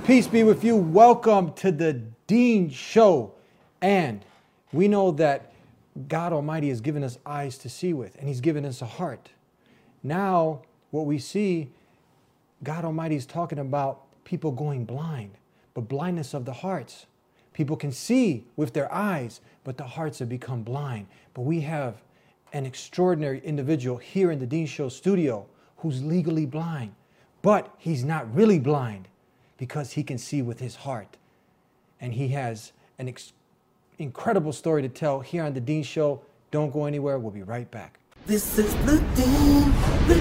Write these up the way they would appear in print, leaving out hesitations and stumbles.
Peace be with you. Welcome to the Dean Show. And we know that God Almighty has given us eyes to see with, and He's given us a heart. Now, what we see, God Almighty is talking about people going blind, but blindness of the hearts. People can see with their eyes, but the hearts have become blind. But we have an extraordinary individual here in the Dean Show studio who's legally blind, but he's not really blind because he can see with his heart. And he has an incredible story to tell here on the Dean Show. Don't go anywhere. We'll be right back. This is the Dean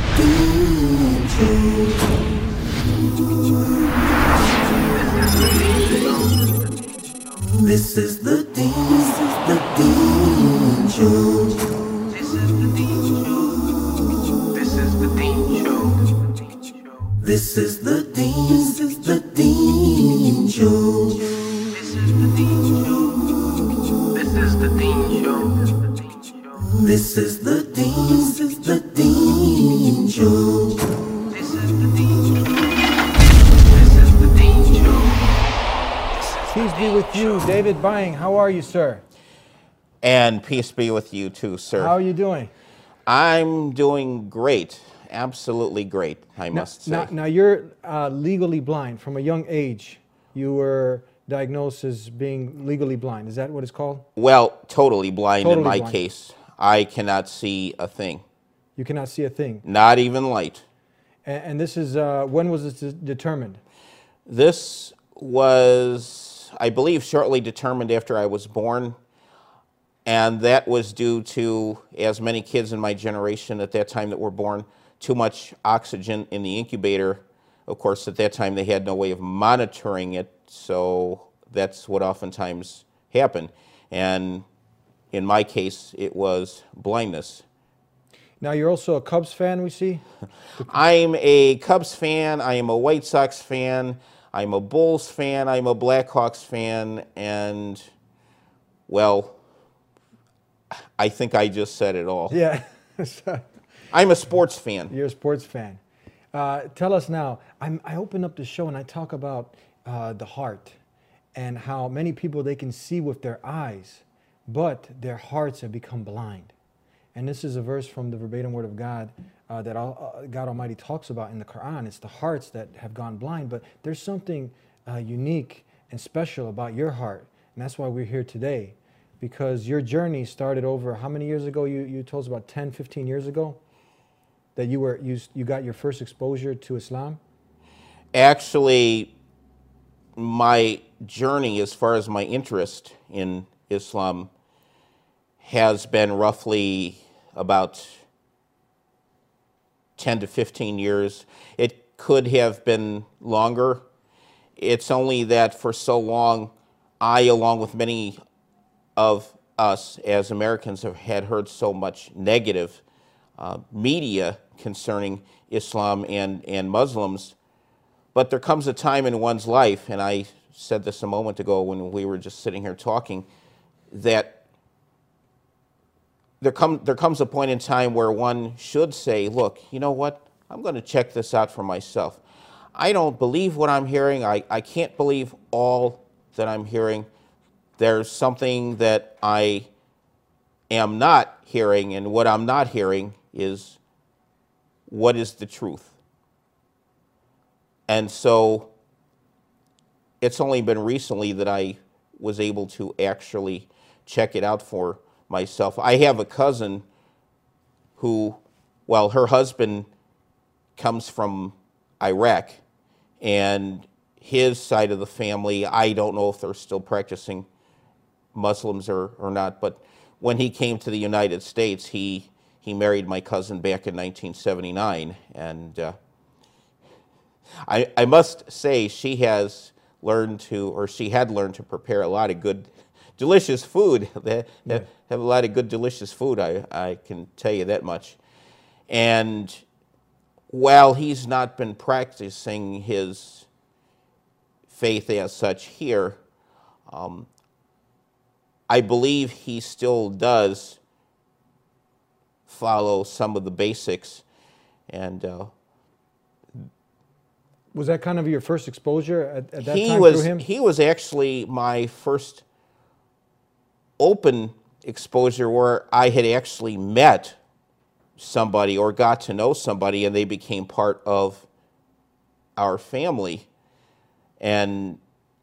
Show. This is the Dean Show. This is the Dean Show. This is the Dean Show. This is the Dean Show. This is the Dean Show. This is the Dean Show. This is the Dean Show. This is the Dean Show. Peace be with you, David Bying. How are you, sir? And peace be with you too, sir. How are you doing? I'm doing great. Absolutely great, I must say. Now you're legally blind from a young age. You were diagnosed as being legally blind. Is that what it's called? Well, totally blind Totally in my blind. case. I cannot see a thing. You cannot see a thing. Not even light. And this is, when was this determined? This was, I believe, shortly determined after I was born. And that was due to, as many kids in my generation at that time that were born, too much oxygen in the incubator. Of course, at that time, they had no way of monitoring it, so that's what oftentimes happened. And in my case, it was blindness. Now, you're also a Cubs fan, we see? I'm a Cubs fan, I am a White Sox fan, I'm a Bulls fan, I'm a Blackhawks fan, and, well, I think I just said it all. Yeah. I'm a sports fan. You're a sports fan. Tell us now, I open up the show and I talk about the heart and how many people, they can see with their eyes, but their hearts have become blind. And this is a verse from the verbatim word of God that God Almighty talks about in the Quran. It's the hearts that have gone blind, but there's something unique and special about your heart. And that's why we're here today, because your journey started over, how many years ago? You told us about 10, 15 years ago that you got your first exposure to Islam? Actually, my journey as far as my interest in Islam has been roughly about 10 to 15 years. It could have been longer. It's only that for so long, I, along with many of us as Americans, had heard so much negative media concerning Islam and Muslims. But there comes a time in one's life, and I said this a moment ago when we were just sitting here talking, that there comes a point in time where one should say, look, you know what, I'm going to check this out for myself. I don't believe what I'm hearing. I can't believe all that I'm hearing. There's something that I am not hearing, and what I'm not hearing is what is the truth. And so it's only been recently that I was able to actually check it out for myself. I have a cousin who, well, her husband comes from Iraq, and his side of the family, I don't know if they're still practicing Muslims or not, but when he came to the United States, he married my cousin back in 1979, and I must say she has learned to, or she had learned to prepare a lot of good, delicious food. They have a lot of good, delicious food, I can tell you that much. And while he's not been practicing his faith as such here, I believe he still does follow some of the basics. And Was that kind of your first exposure at that he time was through him? he was actually my first open exposure where I had actually met somebody or got to know somebody, and they became part of our family. And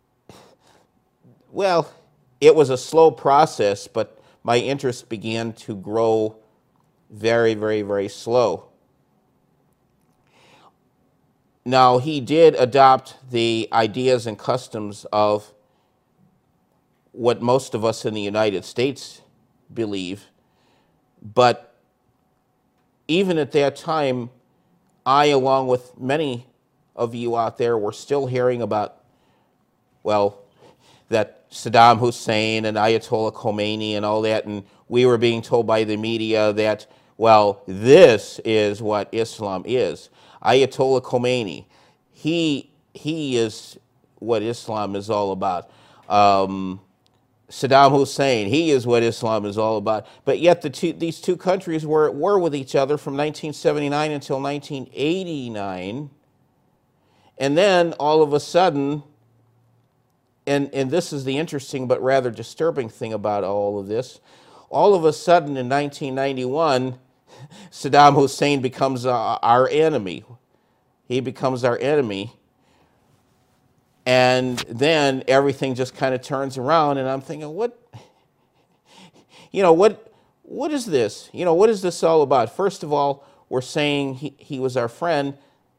well, it was a slow process, but my interest began to grow very, very, very slow. Now, he did adopt the ideas and customs of what most of us in the United States believe, but even at that time, I, along with many of you out there, were still hearing about, well, that Saddam Hussein and Ayatollah Khomeini and all that, and we were being told by the media that, well, this is what Islam is. Ayatollah Khomeini, he is what Islam is all about. Saddam Hussein, he is what Islam is all about. But yet these two countries were at war with each other from 1979 until 1989. And then all of a sudden, and this is the interesting but rather disturbing thing about all of this, all of a sudden in 1991, Saddam Hussein becomes our enemy. He becomes our enemy. And then everything just kind of turns around, and I'm thinking, what is this? What is this all about? First of all, we're saying he was our friend.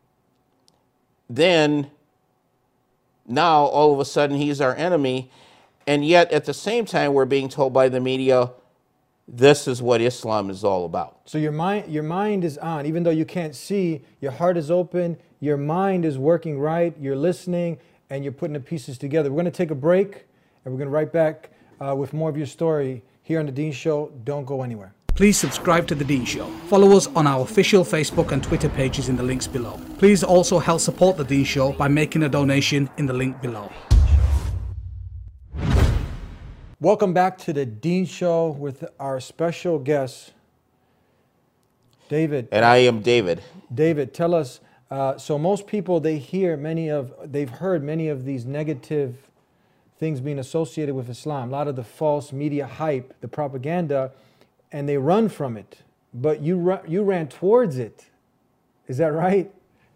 Then, now, all of a sudden, he's our enemy. And yet, at the same time, we're being told by the media, this is what Islam is all about. So your mind is on. Even though you can't see, your heart is open, your mind is working right, you're listening, and you're putting the pieces together. We're going to take a break, and we're going to right back with more of your story here on The Dean Show. Don't go anywhere. Please subscribe to The Dean Show. Follow us on our official Facebook and Twitter pages in the links below. Please also help support The Dean Show by making a donation in the link below. Welcome back to The Dean Show with our special guest, David. And I am David. David, tell us, so most people, they've heard many of these negative things being associated with Islam, a lot of the false media hype, the propaganda, and they run from it. But you ran towards it. Is that right?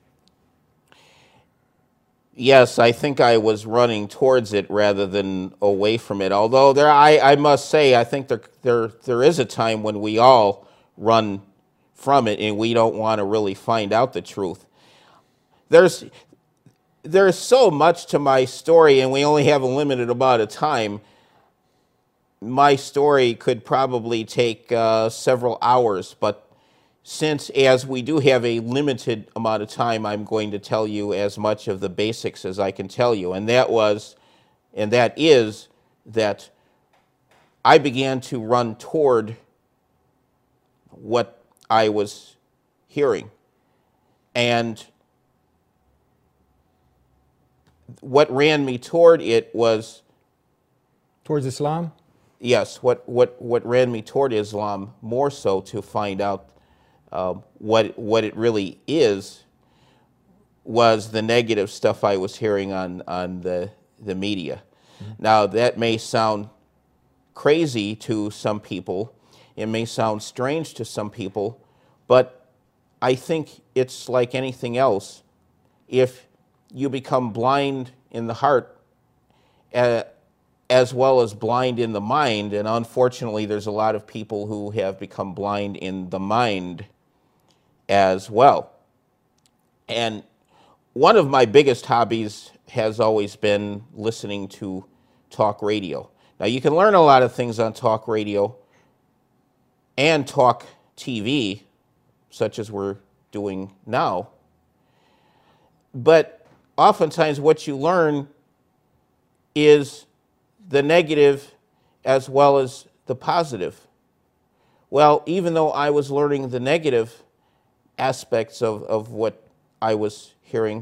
Yes, I think I was running towards it rather than away from it. Although I must say, I think there is a time when we all run from it and we don't want to really find out the truth. There's so much to my story, and we only have a limited amount of time. My story could probably take several hours, but since as we do have a limited amount of time, I'm going to tell you as much of the basics as I can tell you. And that is that I began to run toward what I was hearing. And what ran me toward it was... Towards Islam? Yes, what ran me toward Islam more so to find out what it really is was the negative stuff I was hearing on the media. Mm-hmm. Now, that may sound crazy to some people. It may sound strange to some people, but I think it's like anything else. If you become blind in the heart, as well as blind in the mind, and unfortunately there's a lot of people who have become blind in the mind as well. And one of my biggest hobbies has always been listening to talk radio. Now, you can learn a lot of things on talk radio and talk TV, such as we're doing now, but oftentimes what you learn is the negative as well as the positive. Well, even though I was learning the negative aspects of what I was hearing,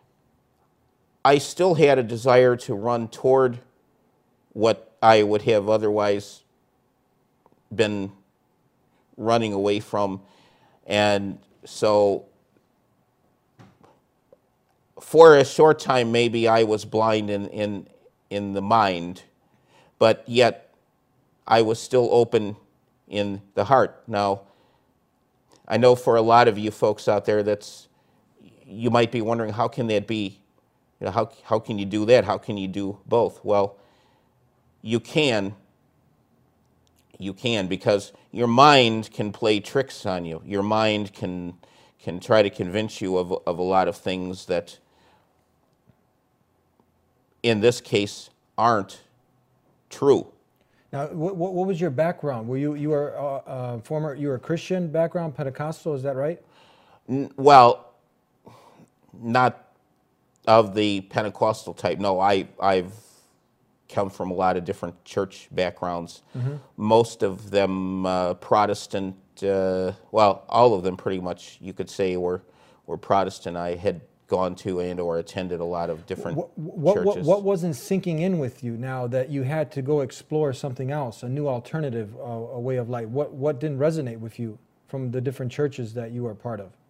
I still had a desire to run toward what I would have otherwise been running away from. And so for a short time, maybe I was blind in the mind, but yet I was still open in the heart. Now, I know for a lot of you folks out there, you might be wondering, how can that be? You know, how can you do that? How can you do both? Well, you can, because your mind can play tricks on you. Your mind can try to convince you of a lot of things that, in this case, aren't true. Now, what was your background? Were you were a Christian background, Pentecostal? Is that right? Well, not of the Pentecostal type. No, I've come from a lot of different church backgrounds. Mm-hmm. Most of them Protestant. Well, all of them pretty much, you could say, were Protestant. I had gone to and or attended a lot of different churches. What wasn't sinking in with you now that you had to go explore something else, a new alternative, a way of life? What didn't resonate with you from the different churches that you were part of?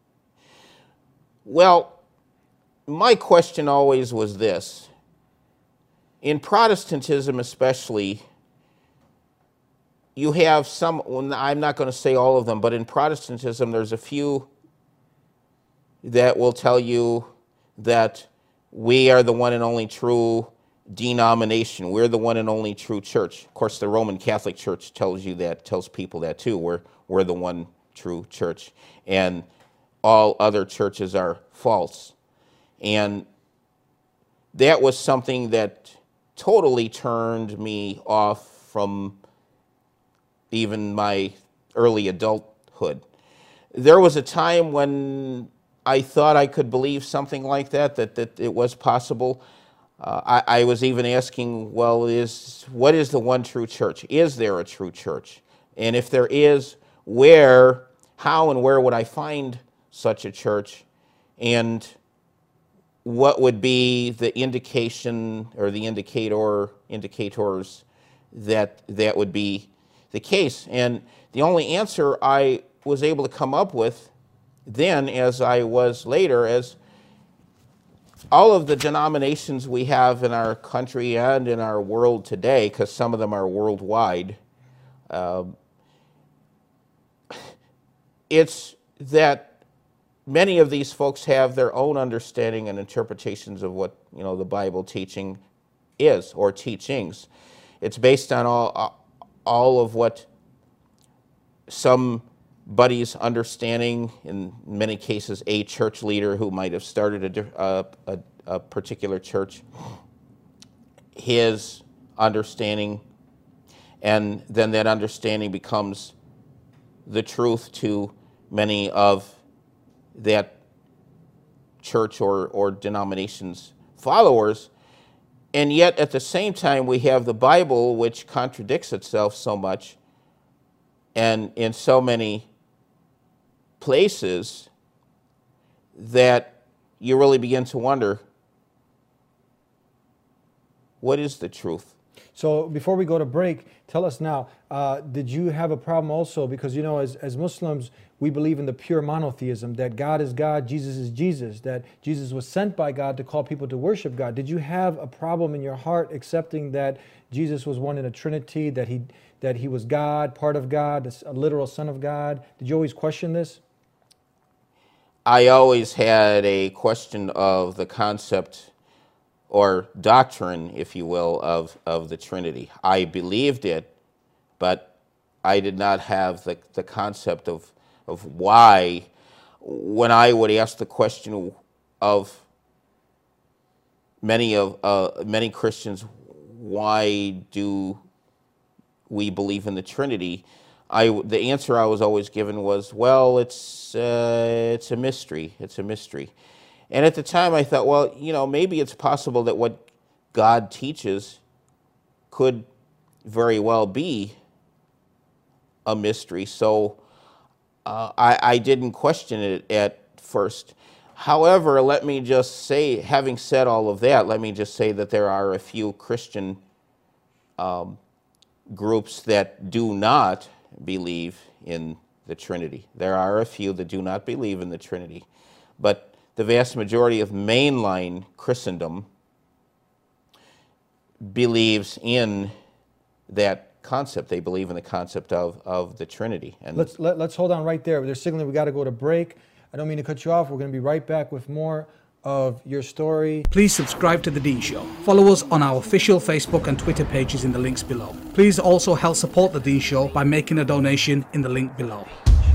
Well, my question always was this. In Protestantism especially, you have some, I'm not going to say all of them, but in Protestantism there's a few that will tell you that we are the one and only true denomination. We're the one and only true church. Of course, the Roman Catholic Church tells you that, tells people that too. We're the one true church. And all other churches are false. And that was something that totally turned me off from even my early adulthood. There was a time when I thought I could believe something like that it was possible. I was even asking, well, what is the one true church? Is there a true church? And if there is, how and where would I find such a church? And what would be the indication or the indicators that would be the case? And the only answer I was able to come up with then, as I was later, as all of the denominations we have in our country and in our world today, because some of them are worldwide, it's that many of these folks have their own understanding and interpretations of what, the Bible teaching is, or teachings. It's based on all of what somebody's understanding, in many cases a church leader who might have started a particular church, his understanding, and then that understanding becomes the truth to many of that church or denomination's followers. And yet at the same time we have the Bible, which contradicts itself so much and in so many places that you really begin to wonder, what is the truth? So before we go to break, tell us now, did you have a problem also? Because, as Muslims, we believe in the pure monotheism, that God is God, Jesus is Jesus, that Jesus was sent by God to call people to worship God. Did you have a problem in your heart accepting that Jesus was one in a Trinity, that he was God, part of God, a literal Son of God? Did you always question this? I always had a question of the concept or doctrine, if you will, of the Trinity. I believed it, but I did not have the concept of why. When I would ask the question of many Christians, why do we believe in the Trinity? The answer I was always given was, well, it's a mystery. It's a mystery. And at the time I thought, well, maybe it's possible that what God teaches could very well be a mystery. So I didn't question it at first. However, let me just say, having said all of that, let me just say that there are a few Christian groups that do not believe in the Trinity. There are a few that do not believe in the Trinity. But the vast majority of mainline Christendom believes in that concept. They believe in the concept of the Trinity. And Let's hold on right there. They're signaling we got to go to break. I don't mean to cut you off. We're going to be right back with more of your story. Please subscribe to The Dean Show. Follow us on our official Facebook and Twitter pages in the links below. Please also help support The Dean Show by making a donation in the link below.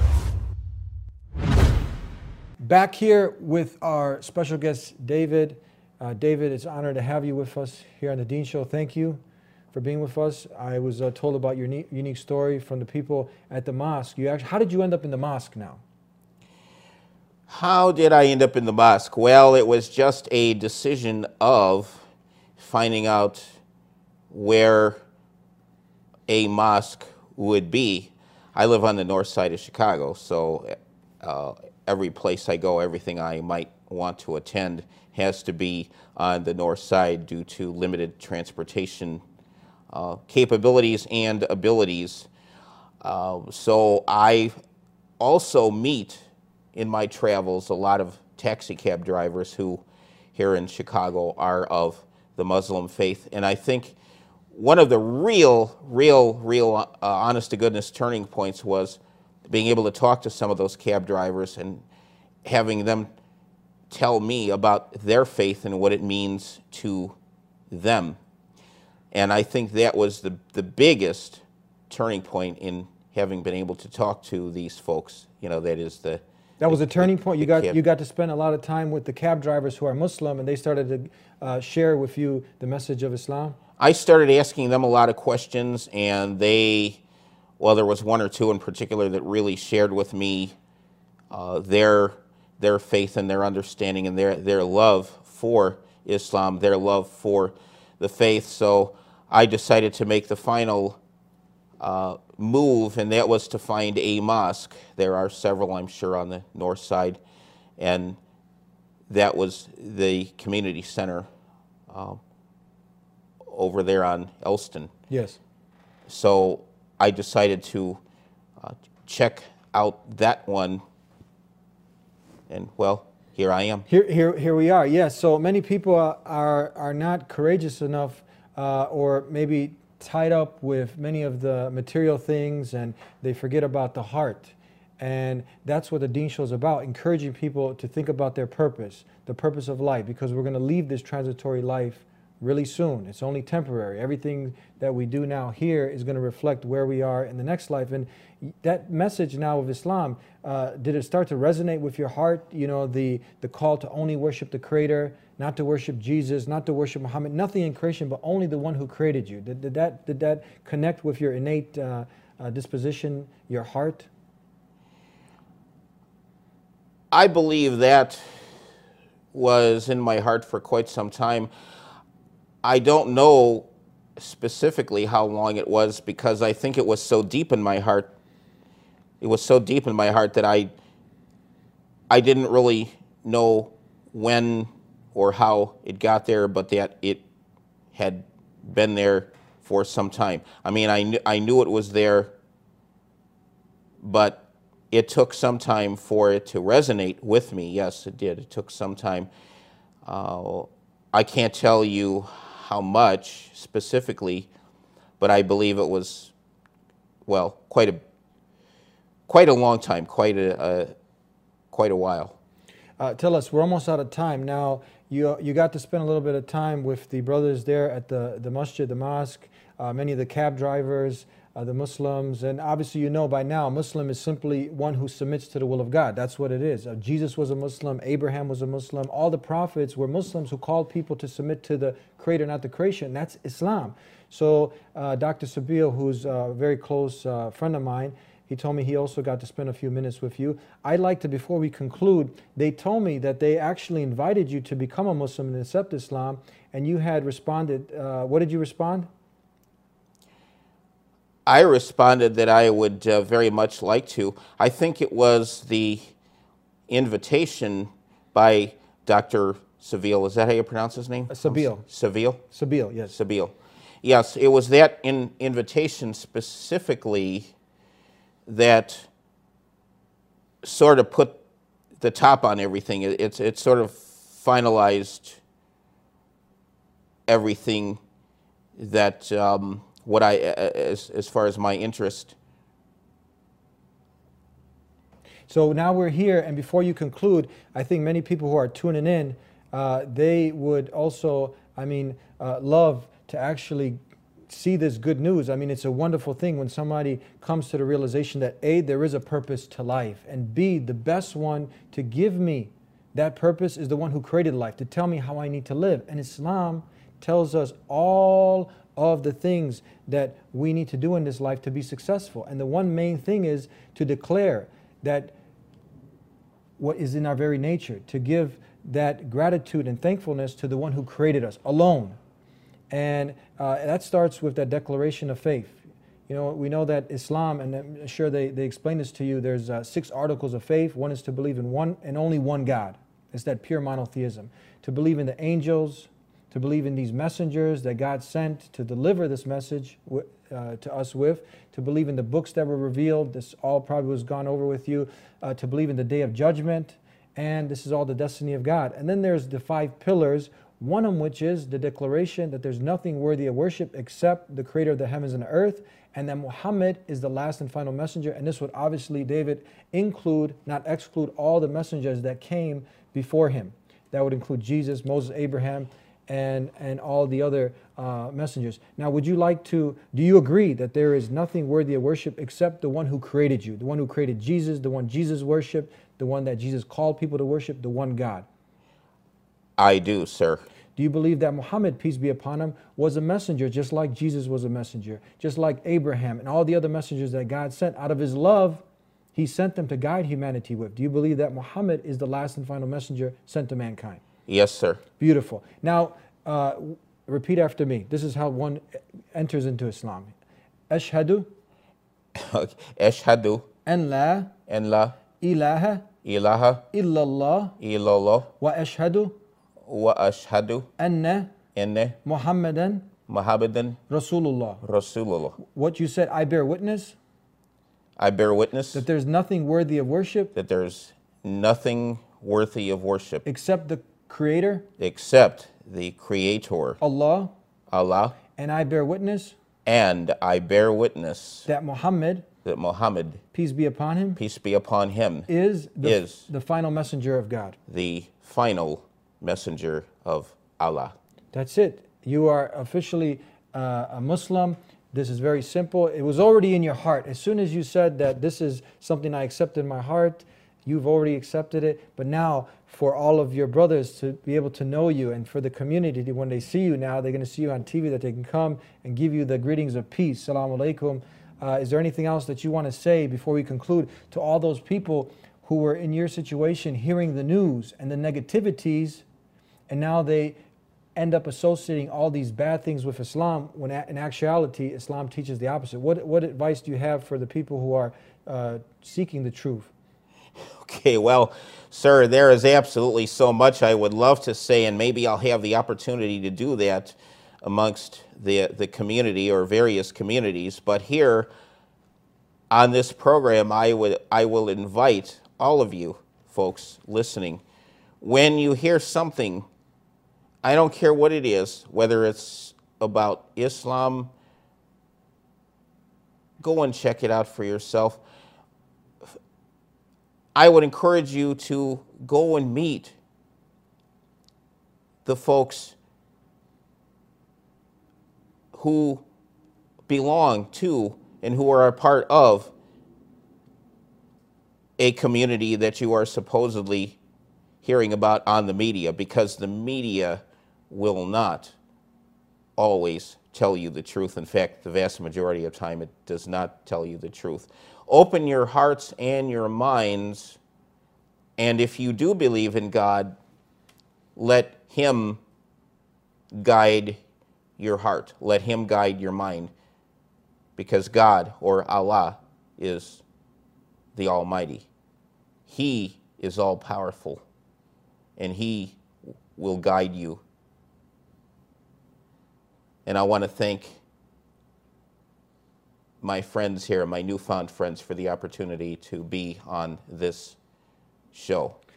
Back here with our special guest, David. David, it's an honor to have you with us here on The Dean Show. Thank you for being with us. I was told about your unique story from the people at the mosque. How did you end up in the mosque now? How did I end up in the mosque? Well, it was just a decision of finding out where a mosque would be. I live on the north side of Chicago, so every place I go, everything I might want to attend has to be on the north side due to limited transportation capabilities and abilities. So I also meet in my travels a lot of taxi cab drivers who here in Chicago are of the Muslim faith. And I think one of the real honest to goodness turning points was being able to talk to some of those cab drivers and having them tell me about their faith and what it means to them. And I think that was the biggest turning point in having been able to talk to these folks. You know, that was a turning point. You got to spend a lot of time with the cab drivers who are Muslim, and they started to share with you the message of Islam. I started asking them a lot of questions, and there was one or two in particular that really shared with me their faith and their understanding and their love for Islam, their love for the faith. So I decided to make the final move, and that was to find a mosque. There are several, I'm sure, on the north side, and that was the community center over there on Elston. Yes. So I decided to check out that one, and well, here I am. Here we are. Yes. So many people are not courageous enough, or maybe tied up with many of the material things, and they forget about the heart. And that's what the Dean Show is about, encouraging people to think about their purpose, the purpose of life, because we're going to leave this transitory life really soon. It's only temporary. Everything that we do now here is going to reflect where we are in the next life. And that message now of Islam, did it start to resonate with your heart? You know, the call to only worship the Creator, not to worship Jesus, not to worship Muhammad, nothing in creation, but only the one who created you. Did that connect with your innate disposition, your heart? I believe that was in my heart for quite some time. I don't know specifically how long it was, because I think it was so deep in my heart. It was so deep in my heart that I didn't really know when or how it got there, but that it had been there for some time. I mean, I knew it was there, but it took some time for it to resonate with me. Yes, it did. It took some time. I can't tell you how much specifically, but I believe it was, well, quite a long time, quite a while. Tell us, we're almost out of time now. You got to spend a little bit of time with the brothers there at the masjid, the mosque, many of the cab drivers, the Muslims, and obviously you know by now, Muslim is simply one who submits to the will of God. That's what it is. Jesus was a Muslim, Abraham was a Muslim, all the prophets were Muslims who called people to submit to the Creator, not the creation. That's Islam. So Dr. Sabeel, who's a very close friend of mine, he told me he also got to spend a few minutes with you. I'd like to, before we conclude, they told me that they actually invited you to become a Muslim and accept Islam, and you had responded. What did you respond? I responded that I would very much like to. I think it was the invitation by Dr. Sabeel. Is that how you pronounce his name? Sabeel. Sabeel? Sabeel, yes. Sabeel. Yes, it was that invitation specifically that sort of put the top on everything. It's sort of finalized everything that what I as far as my interest. So now we're here, and before you conclude, I think many people who are tuning in, they would also, love to actually see this good news. I mean, it's a wonderful thing when somebody comes to the realization that A, there is a purpose to life, and B, the best one to give me that purpose is the one who created life, to tell me how I need to live. And Islam tells us all of the things that we need to do in this life to be successful. And the one main thing is to declare that what is in our very nature, to give that gratitude and thankfulness to the one who created us alone. And that starts with that declaration of faith. You know, we know that Islam, and I'm sure they explain this to you, there's 6 articles of faith. One is to believe in one and only one God. It's that pure monotheism. To believe in the angels, to believe in these messengers that God sent to deliver this message to us with, to believe in the books that were revealed. This all probably was gone over with you. To believe in the day of judgment, and this is all the destiny of God. And then there's the 5 pillars, one of which is the declaration that there's nothing worthy of worship except the creator of the heavens and the earth, and that Muhammad is the last and final messenger. And this would obviously, David, include, not exclude, all the messengers that came before him. That would include Jesus, Moses, Abraham, and all the other messengers. Now, would you like to, do you agree that there is nothing worthy of worship except the one who created you, the one who created Jesus, the one Jesus worshiped, the one that Jesus called people to worship, the one God? I do, sir. Do you believe that Muhammad, peace be upon him, was a messenger, just like Jesus was a messenger, just like Abraham and all the other messengers that God sent? Out of his love, he sent them to guide humanity with. Do you believe that Muhammad is the last and final messenger sent to mankind? Yes, sir. Beautiful. Now, repeat after me. This is how one enters into Islam. Ashhadu Ashhadu an la an la ilaha ilaha illallah illallah wa ashhadu wa ashhadu anna anna Muhammadan Muhammadan Rasulullah. Rasulullah. What you said, I bear witness I bear witness that there's nothing worthy of worship that there's nothing worthy of worship except the Creator, except the Creator, Allah, Allah, and I bear witness and I bear witness that Muhammad, Muhammad, peace be upon him, peace be upon him, is the final messenger of God. the final messenger of Allah. That's it. You are officially a Muslim. This is very simple. It was already in your heart. As soon as you said that this is something I accept in my heart, you've already accepted it. But now, for all of your brothers to be able to know you, and for the community, when they see you now, they're going to see you on TV, that they can come and give you the greetings of peace. Assalamu alaikum. Is there anything else that you want to say before we conclude to all those people who were in your situation, hearing the news and the negativities, and now they end up associating all these bad things with Islam, when in actuality, Islam teaches the opposite? What advice do you have for the people who are seeking the truth? Okay, well, sir, there is absolutely so much I would love to say, and maybe I'll have the opportunity to do that amongst the community or various communities. But here on this program, I will invite all of you folks listening, when you hear something, I don't care what it is, whether it's about Islam, go and check it out for yourself. I would encourage you to go and meet the folks who belong to and who are a part of a community that you are supposedly hearing about on the media, because the media will not always tell you the truth. In fact, the vast majority of time it does not tell you the truth. Open your hearts and your minds, and if you do believe in God, let Him guide your heart. Let Him guide your mind, because God, or Allah, is the Almighty. He is all-powerful, and He will guide you. And I want to thank my friends here, my newfound friends, for the opportunity to be on this show.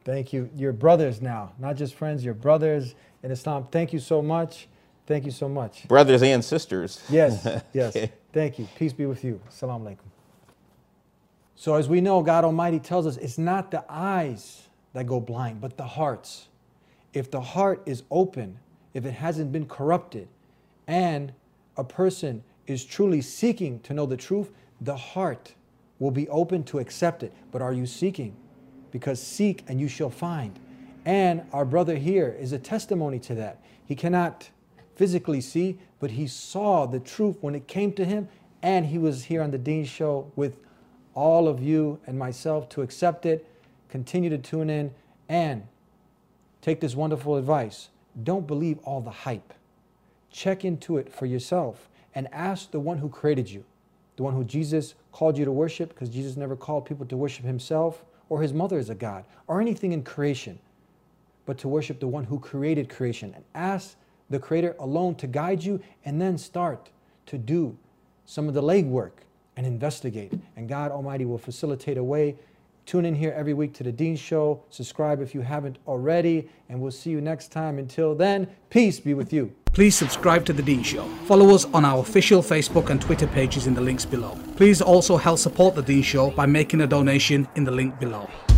Thank you. You're brothers now, not just friends, you're brothers in Islam. Thank you so much. Thank you so much. Brothers and sisters. Yes, yes. Okay. Thank you. Peace be with you. Assalamu alaikum. So as we know, God Almighty tells us it's not the eyes that go blind, but the hearts. If the heart is open, if it hasn't been corrupted, and a person is truly seeking to know the truth, the heart will be open to accept it. But are you seeking? Because seek and you shall find. And our brother here is a testimony to that. He cannot physically see, but he saw the truth when it came to him, and he was here on the Deen Show with all of you and myself to accept it. Continue to tune in and take this wonderful advice. Don't believe all the hype. Check into it for yourself and ask the one who created you, the one who Jesus called you to worship, because Jesus never called people to worship himself or his mother as a god or anything in creation, but to worship the one who created creation, and ask the Creator alone to guide you, and then start to do some of the legwork and investigate. And God Almighty will facilitate a way. Tune in here every week to the Deen Show. Subscribe if you haven't already, and we'll see you next time. Until then, peace be with you. Please subscribe to The Deen Show. Follow us on our official Facebook and Twitter pages in the links below. Please also help support The Deen Show by making a donation in the link below.